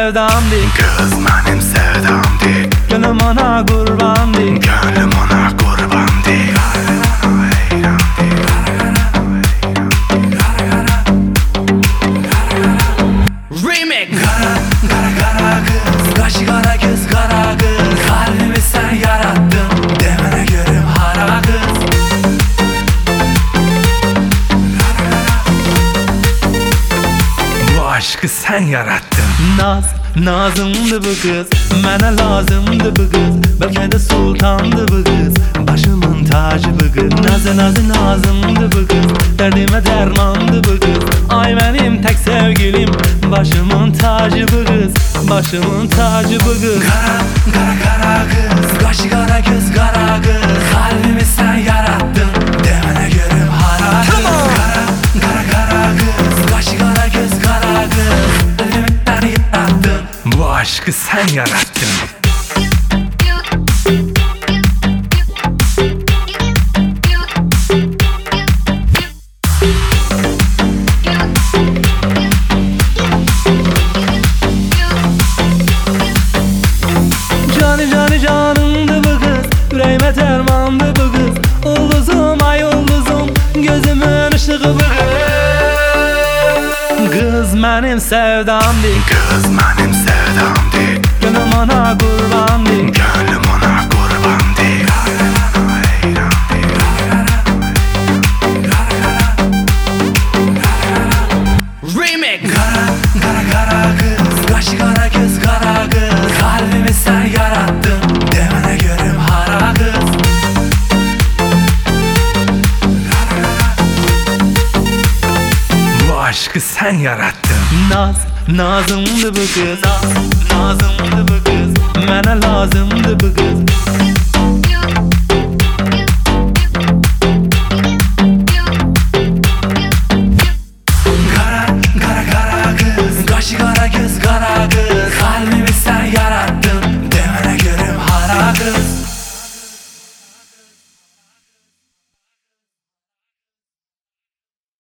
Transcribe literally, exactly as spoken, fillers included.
sevdamdır. Kız benim sevdamdır. Gönlüm ona kurbandır. Gönlüm ona kurbandır. Remix. Kara kara kara kız, kaşı kara göz kara kız. Kalbimi sen yarattın, demene görüm hara kız. Bu aşkı sen yarattın. Naz, nazımdı bu kız, mənə lazımdı bu kız. Belki de sultandı bu kız, başımın tacı bu kız. Nazı nazı nazımdı bu kız, derdime dermandı bu kız. Ay benim tek sevgilim, başımın tacı bu kız. Başımın tacı bu kız. Kara kara kara kız, kaşı kara göz kara kız. Kalbimi sen yarattın, demene görüm hara kız. Kara kara kara kız, kaşı kara göz kara kız. Kalbimi sen yarattın, bu aşkı sen yarattın. Cani cani canımdı bu kız, yüreğime dermandı bu kız. Ulduzum ay ulduzum, gözümün ışığı bu kız. Kız benim sevdamdır. Kız benim sevdamdır. Gönlüm ona kurbandır. Gönlüm ona kurbandır. Remix. Kara kara kara kız, kaşı kara göz kara kız. Kalbimi sen yarattın, demene görüm hara kız. Bu aşkı sen yarattın. Naz, nazımdı bu kız. Naz, nazımdı bu kız, mənə lazımdı bu kız.